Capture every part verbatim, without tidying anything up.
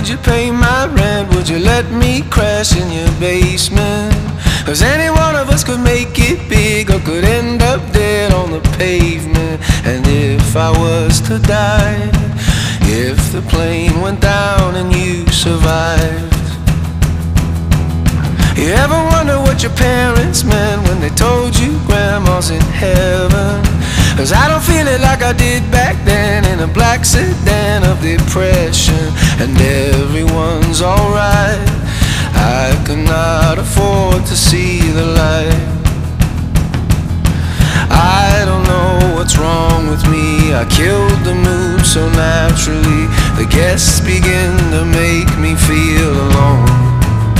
you pay my rent? Would you let me crash in your basement? Cause any one of us could make it big, or could end up dead on the pavement. And if I was to die, if the plane went down and you survived, you ever wonder what your parents meant when they told you grandma's in heaven? Cause I don't feel it like I did back then, in a black sedan of depression. And everyone's alright, I could not afford to see the light. I don't know what's wrong with me, I killed the mood so naturally. The guests begin to make me feel alone.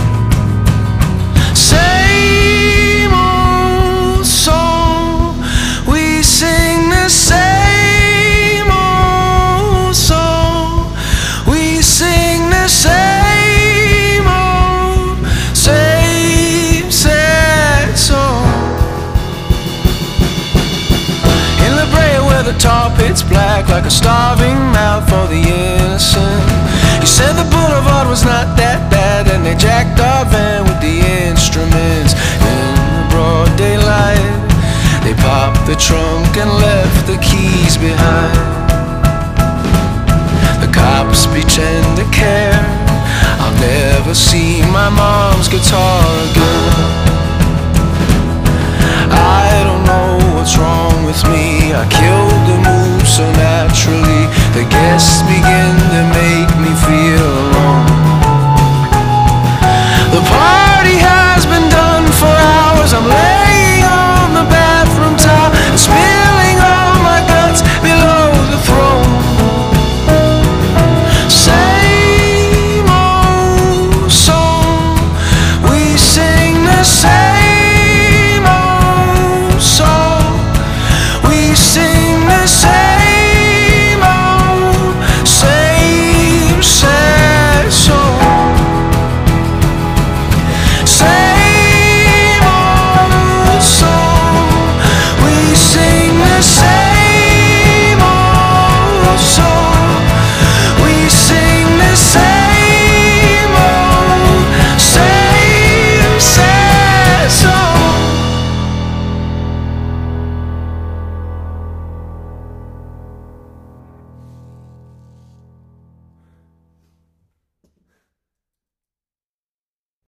Same old song, we sing the same old song, we sing the same old, same sad song. In La Brea where the tar pit's black like a starving mouth for the innocent, you said the boulevard was not that bad, and they jacked our van with the instruments. In the broad daylight, they popped the trunk and left the keys behind. The cops pretend to care, I'll never see my mom's guitar again. I don't know